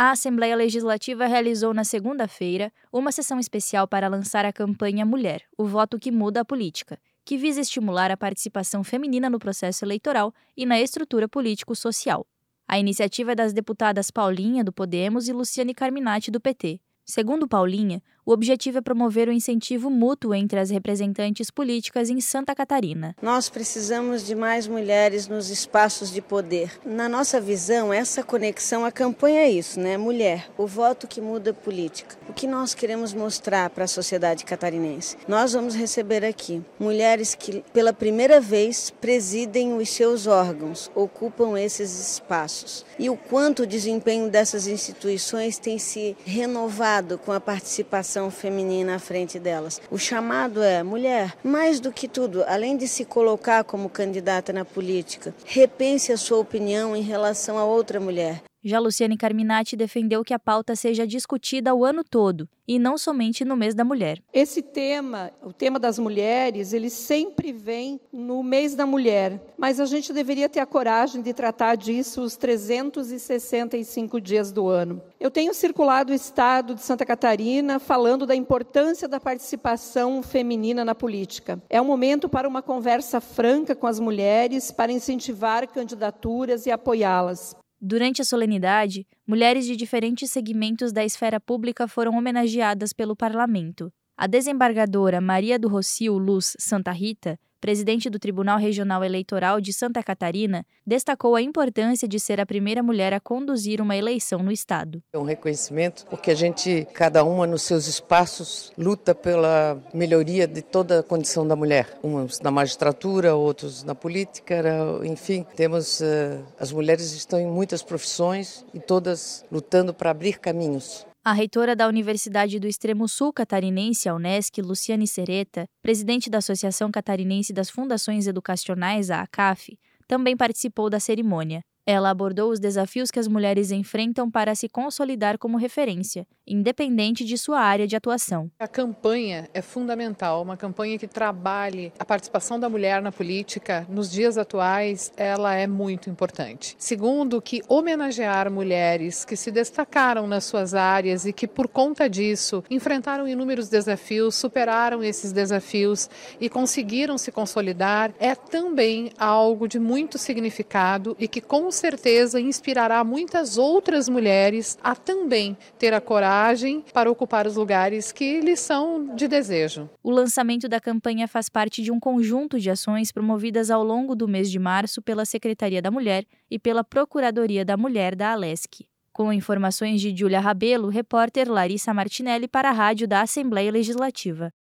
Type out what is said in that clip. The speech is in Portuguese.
A Assembleia Legislativa realizou na segunda-feira uma sessão especial para lançar a campanha Mulher, o voto que muda a política, que visa estimular a participação feminina no processo eleitoral e na estrutura político-social. A iniciativa é das deputadas Paulinha, do Podemos, e Luciane Carminati, do PT. Segundo Paulinha, o objetivo é promover o incentivo mútuo entre as representantes políticas em Santa Catarina. Nós precisamos de mais mulheres nos espaços de poder. Na nossa visão, essa conexão, a campanha é isso, né? Mulher, o voto que muda a política. O que nós queremos mostrar para a sociedade catarinense? Nós vamos receber aqui mulheres que, pela primeira vez, presidem os seus órgãos, ocupam esses espaços. E o quanto o desempenho dessas instituições tem se renovado com a participação feminina à frente delas. O chamado é, mulher, mais do que tudo, além de se colocar como candidata na política, repense a sua opinião em relação a outra mulher. Já Luciane Carminati defendeu que a pauta seja discutida o ano todo, e não somente no mês da mulher. Esse tema, o tema das mulheres, ele sempre vem no mês da mulher, mas a gente deveria ter a coragem de tratar disso os 365 dias do ano. Eu tenho circulado o estado de Santa Catarina falando da importância da participação feminina na política. É um momento para uma conversa franca com as mulheres, para incentivar candidaturas e apoiá-las. Durante a solenidade, mulheres de diferentes segmentos da esfera pública foram homenageadas pelo parlamento. A desembargadora Maria do Rocio Luz Santa Rita, presidente do Tribunal Regional Eleitoral de Santa Catarina, destacou a importância de ser a primeira mulher a conduzir uma eleição no estado. É um reconhecimento porque a gente, cada uma nos seus espaços, luta pela melhoria de toda a condição da mulher. Uns na magistratura, outros na política, enfim, temos as mulheres estão em muitas profissões e todas lutando para abrir caminhos. A reitora da Universidade do Extremo Sul Catarinense, a Unesc, Luciane Sereta, presidente da Associação Catarinense das Fundações Educacionais, a ACAF, também participou da cerimônia. Ela abordou os desafios que as mulheres enfrentam para se consolidar como referência, independente de sua área de atuação. A campanha é fundamental, uma campanha que trabalhe a participação da mulher na política. Nos dias atuais, ela é muito importante. Segundo, que homenagear mulheres que se destacaram nas suas áreas e que, por conta disso, enfrentaram inúmeros desafios, superaram esses desafios e conseguiram se consolidar, é também algo de muito significado e que, com certeza, inspirará muitas outras mulheres a também ter a coragem para ocupar os lugares que lhes são de desejo. O lançamento da campanha faz parte de um conjunto de ações promovidas ao longo do mês de março pela Secretaria da Mulher e pela Procuradoria da Mulher da Alesc. Com informações de Júlia Rabelo, repórter Larissa Martinelli para a Rádio da Assembleia Legislativa.